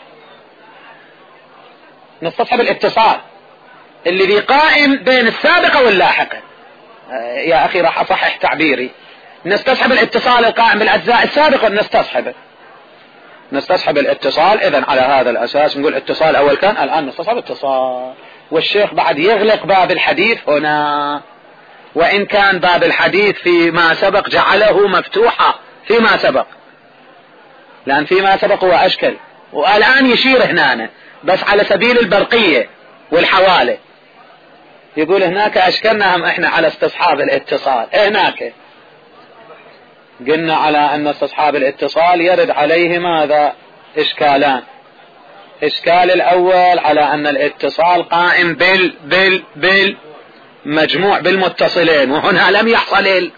نستصحب الاتصال اللي قائم بين السابقة واللاحقة. آه يا اخي راح اصحح تعبيري، نستصحب الاتصال القائم بالاجزاء السابقة، نستصحب نستصحب الاتصال. اذا على هذا الاساس نقول اتصال اول كان، الان نستصحب اتصال. والشيخ بعد يغلق باب الحديث هنا، وان كان باب الحديث فيما سبق جعله مفتوحا فيما سبق، لان فيما سبق هو اشكل، والان يشير هنا بس على سبيل البرقية والحوالة. يقول هناك أشكلنا إحنا على استصحاب الاتصال. هناك قلنا على أن استصحاب الاتصال يرد عليه ماذا؟ إشكالان. إشكال الأول على أن الاتصال قائم بال بال بال مجموع بالمتصلين، وهنا لم يحصل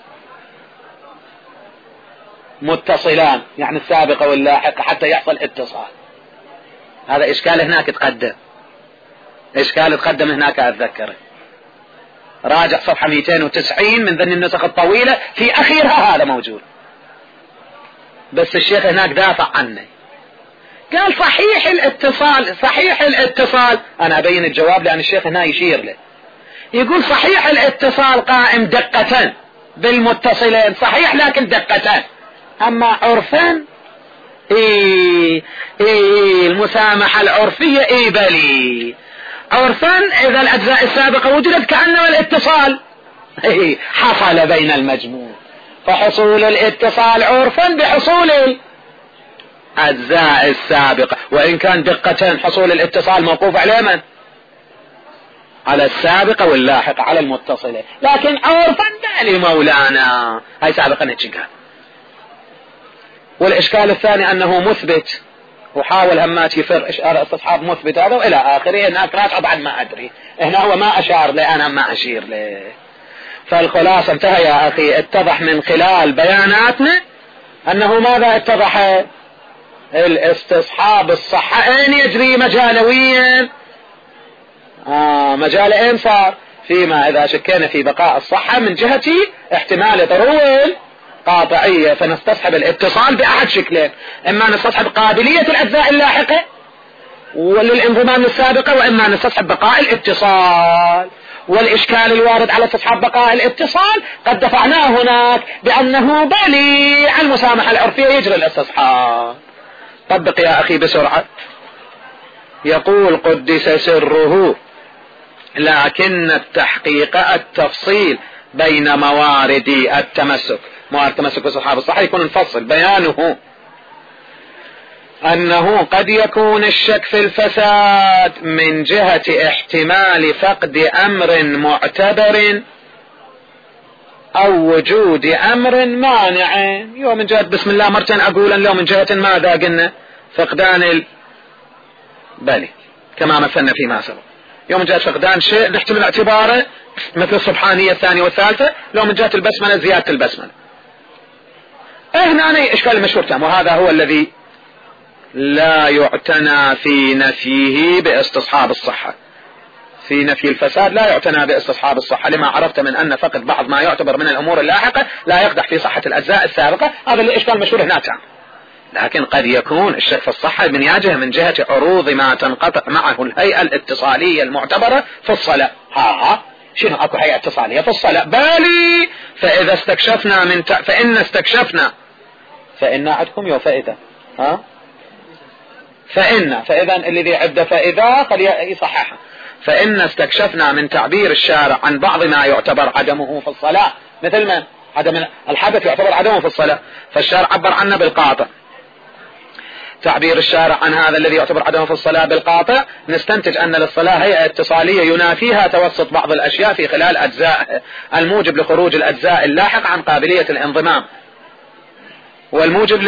المتصلان يعني السابقة واللاحقة حتى يحصل اتصال. هذا إشكال هناك تقدم، إشكال تقدم هناك أتذكره. راجع صفحة مئتين وتسعين من ذن النسخ الطويلة في أخيرها هذا موجود. بس الشيخ هناك دافع عنه، قال صحيح الاتصال، صحيح الاتصال. أنا أبين الجواب لأن الشيخ هنا يشير له، يقول صحيح الاتصال قائم دقة بالمتصلين، صحيح لكن دقة. أما عرفا إيه إيه المسامحة العرفية إيه بلي عرفا إذا الأجزاء السابقة وجدت كأنما الاتصال إيه حصل بين المجموع، فحصول الاتصال عرفا بحصول الأجزاء السابقة، وإن كان دقة حصول الاتصال موقوف على من؟ على السابقة واللاحقة على المتصلة، لكن عرفا بالي مولانا هاي سابقا نتشقها. والإشكال الثاني أنه مثبت، وحاول همات يفر استصحاب مثبت هذا وإلى آخره. هناك راجع بعد ما أدري، هنا هو ما أشار لي أنا ما أشير له. فالخلاصة انتهى يا أخي، اتضح من خلال بياناتنا أنه ماذا اتضح؟ الاستصحاب الصحة أين يجري مجالويا؟ آه مجال صار فيما إذا شكينا في بقاء الصحة من جهة احتمال طرويل قاطعية، فنستصحب الاتصال بأحد شكلين، إما نستصحب قابلية الأجزاء اللاحقة وللانضمام السابقة، وإما نستصحب بقاء الاتصال. والإشكال الوارد على استصحاب بقاء الاتصال قد دفعناه هناك بأنه بلي عن المسامحة العرفية يجري الاستصحاب. طبق يا أخي بسرعة. يقول قدس سره لكن التحقيق التفصيل بين موارد التمسك، موارد التمسك باستصحاب الصحة يكون نفصل بيانه أنه قد يكون الشك في الفساد من جهة احتمال فقد أمر معتبر أو وجود أمر مانع. يوم من جهة بسم الله مرتين أقولا، لو من جهة ماذا قلنا؟ فقدان ال... بلي كما مثلنا فيما سبق. يوم من جهة فقدان شيء نحتمل اعتباره مثل السبحانية الثانية والثالثة، لو من جهة البسملة زيادة البسملة. هنا إشكال المشهور تام، وهذا هو الذي لا يعتنى في نفيه باستصحاب الصحة. في نفي الفساد لا يعتنى باستصحاب الصحة، لما عرفت من أن فقد بعض ما يعتبر من الأمور اللاحقة لا يقدح في صحة الأجزاء السابقة. هذا الإشكال المشهور هنا تام. لكن قد يكون الشك في الصحة من يجه من جهة عروض ما تنقطع معه الهيئة الاتصالية المعتبرة في الصلاة. ها ها شنو اكو هيئة اتصالية في الصلاة؟ بالي فإذا استكشفنا من ت... فإن استكشفنا فإن عندكم يو فائدة ها فإن فإذا الذي عد فإذا قد يصححها. فإن استكشفنا من تعبير الشارع عن بعض ما يعتبر عدمه في الصلاة، مثل ما عدم الحدث يعتبر عدمه في الصلاة، فالشارع عبر عنه بالقاطع. تعبير الشارع عن هذا الذي يعتبر عدمه في الصلاة بالقاطع، نستنتج أن للصلاة هيئة اتصالية ينافيها توسط بعض الأشياء في خلال أجزاء، الموجب لخروج الأجزاء اللاحق عن قابلية الانضمام، والموجب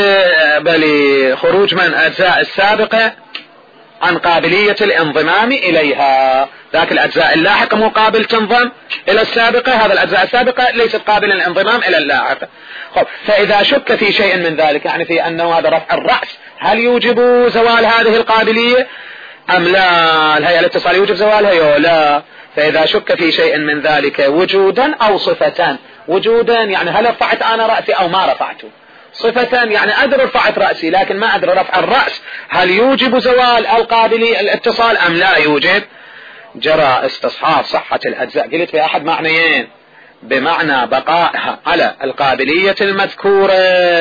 لخروج من الأجزاء السابقة عن قابلية الانضمام إليها. ذاك الأجزاء اللاحقة مقابل تنضم إلى السابقة، هذا الأجزاء السابقة ليست قابلة للانضمام إلى اللاحقة. فإذا شك في شيء من ذلك، يعني في أنه هذا رفع الرأس هل يوجب زوال هذه القابلية أم لا؟ الهيئة الاتصالية يوجب زوالها يو لا؟ فإذا شك في شيء من ذلك وجودا أو صفة. وجودا يعني هل رفعت أنا رأسي أو ما رفعته، صفة يعني أدري رفعت رأسي لكن ما أدري رفع الرأس هل يوجب زوال القابلية الاتصال أم لا يوجب. جرى استصحاب صحة الأجزاء، قلت في أحد معنيين، بمعنى بقائها على القابلية المذكورة،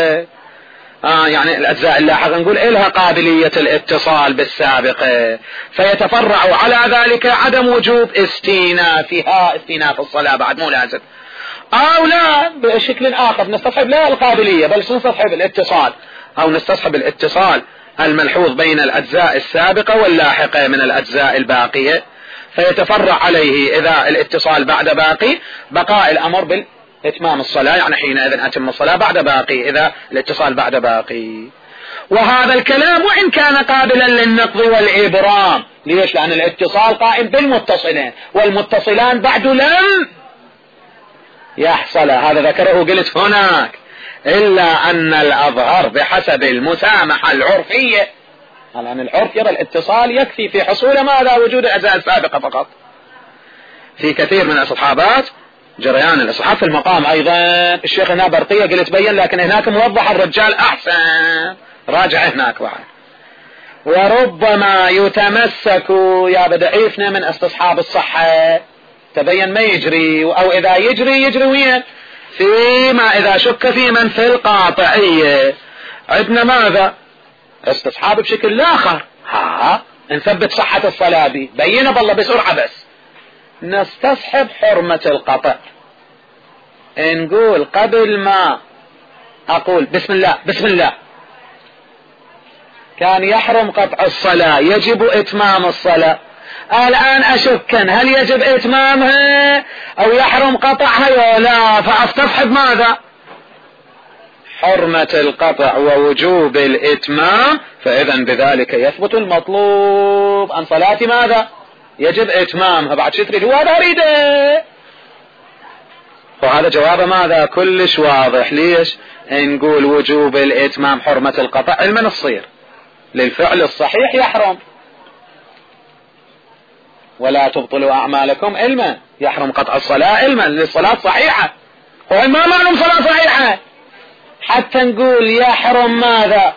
آه يعني الأجزاء اللاحقة نقول إلها قابلية الاتصال بالسابقة، فيتفرع على ذلك عدم وجوب استينافها، استيناف الصلاة بعد مو لازم، أو لا بشكل آخر نستصحب لا القابلية بل نستصحب الاتصال، أو نستصحب الاتصال الملحوظ بين الأجزاء السابقة واللاحقة من الأجزاء الباقية. فيتفرع عليه إذا الاتصال بعد باقي بقاء الأمر بالإتمام الصلاة، يعني حينئذ أتم الصلاة بعد باقي إذا الاتصال بعد باقي. وهذا الكلام وإن كان قابلا للنقض والإبرام. ليش؟ لأن الاتصال قائم بالمتصلين والمتصلان بعد لم يحصل. هذا ذكره قلت هناك، إلا أن الأظهر بحسب المسامحة العرفية، لأن العرف يرى الاتصال يكفي في حصول ماذا؟ وجود الأجزاء السابقة فقط. في كثير من الإصحابات جريان الإصحاب في المقام أيضا الشيخ هنا برقية قلت بين، لكن هناك موضح الرجال أحسن، راجع هناك بعد. وربما يتمسك يا بدعيفنا من استصحاب الصحة، تبين ما يجري، أو إذا يجري يجري وين؟ فيما إذا شك في من في القاطعية. عندنا ماذا؟ استصحاب بشكل آخر. ها نثبت صحة الصلاة دي بينا بالله بسرعة، بس نستصحب حرمة القطع. نقول قبل ما أقول بسم الله بسم الله كان يحرم قطع الصلاة، يجب إتمام الصلاة. الآن أشكن هل يجب إتمامها أو يحرم قطعها ولا لا، فأستصحب ماذا؟ حرمة القطع ووجوب الإتمام، فإذا بذلك يثبت المطلوب عن صلاة ماذا؟ يجب إتمامها. بعد شو تريد؟ هذا أريده. وهذا جواب ماذا؟ كلش واضح. ليش؟ نقول وجوب الإتمام حرمة القطع علما الصير للفعل الصحيح يحرم، ولا تبطلوا أعمالكم علما، يحرم قطع الصلاة علما للصلاة صحيحة. هو ما معلوم صلاة صحيحة حتى نقول يحرم ماذا؟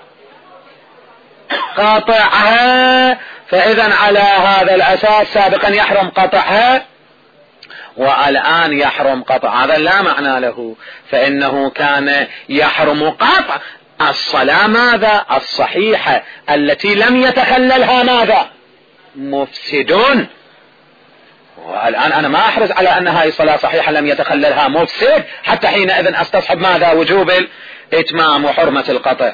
قطعها. فإذا على هذا الأساس سابقا يحرم قطعها والآن يحرم قطع، هذا لا معنى له، فإنه كان يحرم قطع الصلاة ماذا؟ الصحيحة التي لم يتخللها ماذا؟ مفسدون. والآن أنا ما أحرز على أن هذه صلاة صحيحة لم يتخللها مفسد، حتى حينئذ أستصحب ماذا؟ وجوب الإتمام وحرمة القطع.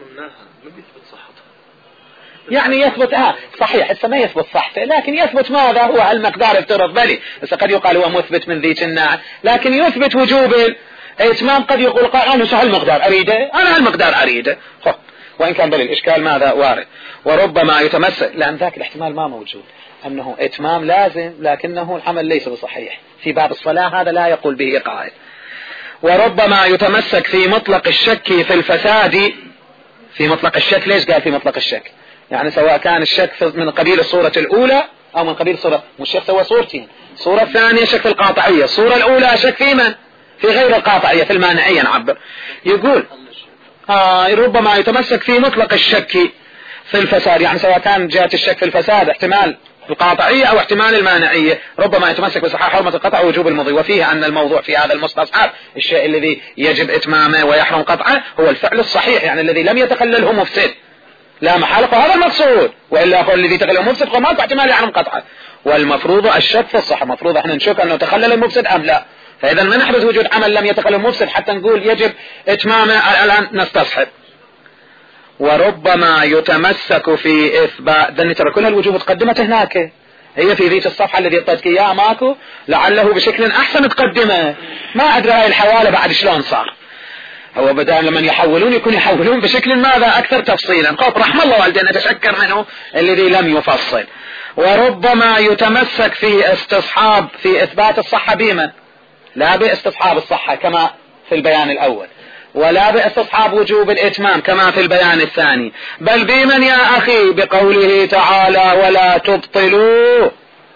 يعني يثبت آه صحيح، هسه ما يثبت صحته، لكن يثبت ماذا؟ هو المقدار افترض بلي، هسه قد يقال هو مثبت من ذيك الناحية، لكن يثبت وجوب الإتمام. قد يقول قائل أنا هالمقدار أريده، أنا هالمقدار أريده، خب وإن كان بل الإشكال ماذا وارد. وربما يتمسك، لأن ذاك الاحتمال ما موجود أنه إتمام لازم لكنه العمل ليس بصحيح في باب الصلاة، هذا لا يقول به قائل. وربما يتمسك في مطلق الشك في الفساد. في مطلق الشك، ليش قال في مطلق الشك؟ يعني سواء كان الشك من قبيل الصورة الأولى أو من قبيل صورة، مش شك سوى صورتين، الصورة الثانية شك في القاطعية، الصورة الأولى شك في من؟ في غير القاطعية، في المانعية نعبر. يقول آه ربما يتمسك في مطلق الشك في الفساد، يعني سواء كان جهة الشك في الفساد احتمال القاطعية أو احتمال المانعية، ربما يتمسك بصحة حرمة القطع ووجوب المضي. وفيه أن الموضوع في هذا المستصحب الشيء الذي يجب إتمامه ويحرم قطعه هو الفعل الصحيح، يعني الذي لم يتخلله مفسد لا محالة، هذا المقصود، وإلا هو الذي تخلله مفسد فما احتمال يحرم قطعه. والمفروض الشك في الصحة، مفروض احنا نشك أنه تخلل المفسد أم لا، فإذا ما نحرز وجود عمل لم يتخلل مفسد حتى نقول يجب إتمامه. الآن نستصحب. وربما يتمسك في إثبات، ذني ترى كل الوجوه تقدمت هناك، هي في ذيك الصفحة الذي اعطيتك إياها ماكو، لعله بشكل أحسن تقدمه، ما أدري هاي الحوالة بعد شلون صار. هو بدأ لمن يحولون يكون يحولون بشكل ماذا؟ أكثر تفصيلا. قوب رحم الله والدينا تشكر منه الذي لم يفصل. وربما يتمسك في استصحاب في إثبات الصحة بمن؟ لا باستصحاب الصحة كما في البيان الأول، ولا باستصحاب وجوب الإتمام كما في البيان الثاني، بل بمن يا أخي؟ بقوله تعالى ولا تبطلوا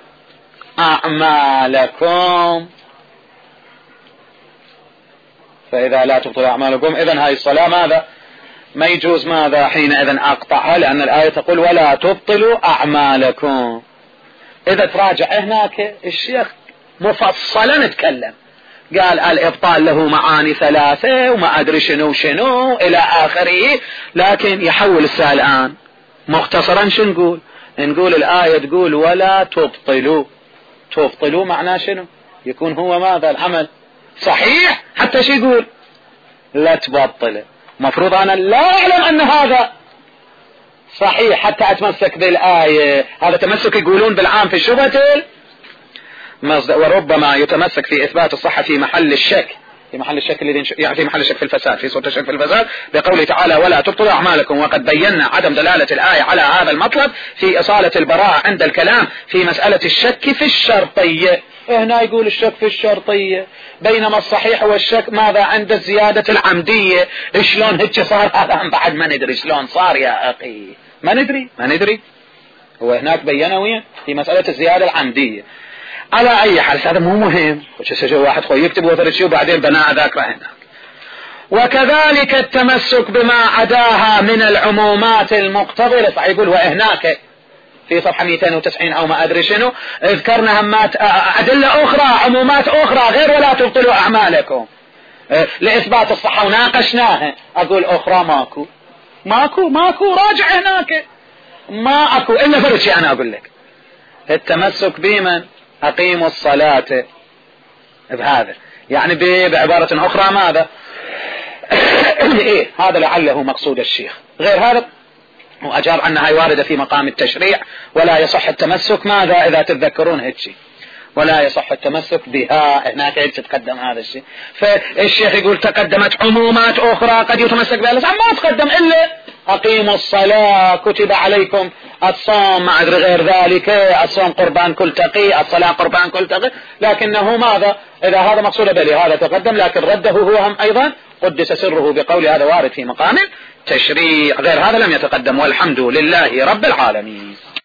أعمالكم. فإذا لا تبطلوا أعمالكم إذن هاي الصلاة ماذا؟ ما يجوز ماذا حينئذ أقطعها، لأن الآية تقول ولا تبطلوا أعمالكم. إذا تراجع هناك الشيخ مفصلا نتكلم، قال الإبطال له معاني ثلاثة وما أدري شنو شنو إلى آخره، لكن يحول السؤال الآن مختصرا شو نقول؟ نقول الآية تقول ولا تبطلوا، تبطلوا معناه شنو؟ يكون هو ماذا؟ العمل صحيح حتى شو يقول؟ لا تبطله. مفروض أنا لا أعلم أن هذا صحيح حتى أتمسك بالآية، هذا تمسك يقولون بالعام في شبهة وربما يتمسك في إثبات الصحة في محل الشك في محل الشك الذي يعني في محل الشك في الفساد في صورة الشك في الفساد بقوله تعالى ولا تبطلوا أعمالكم. وقد بينا عدم دلالة الآية على هذا المطلب في إصالة البراءة عند الكلام في مسألة الشك في الشرطية. هنا يقول الشك في الشرطية بينما الصحيح هو الشك ماذا عند الزيادة العمدية. شلون هيك صار هذا بعد ما ندري شلون صار يا أخي ما ندري ما ندري. هو هناك بينه وين في مسألة الزيادة العمدية. على أي حال هذا مو مهم واحد خوي يكتب وثرشي وبعدين بناء ذاكره هناك. وكذلك التمسك بما عداها من العمومات المقتضية. صحيح يقول وهناك في صفحة مئتين وتسعين أو ما أدري شنو اذكرنا همات أدلة أخرى عمومات أخرى غير ولا تبطلوا أعمالكم لإثبات الصحة وناقشناها. أقول أخرى ماكو ماكو ماكو راجع هناك ما أكو إلا فرشي. أنا أقول لك التمسك بمن أقيموا الصلاة بهذا يعني بعبارة أخرى ماذا إيه هذا لعله مقصود الشيخ. غير هذا وأجاب عنها واردة في مقام التشريع ولا يصح التمسك ماذا إذا تتذكرون هيك شيء ولا يصح التمسك بها. هناك هيك تقدم هذا الشيء. فالشيخ يقول تقدمت عمومات أخرى قد يتمسك بها ما تقدم إلا أقيموا الصلاة كتب عليكم الصوم مع غير ذلك الصوم قربان كل تقي الصلاة قربان كل تقي. لكنه ماذا إذا هذا مقصود بلي هذا تقدم لكن رده هو هم أيضا قدس سره بقول هذا وارد في مقام تشريع غير هذا لم يتقدم والحمد لله رب العالمين.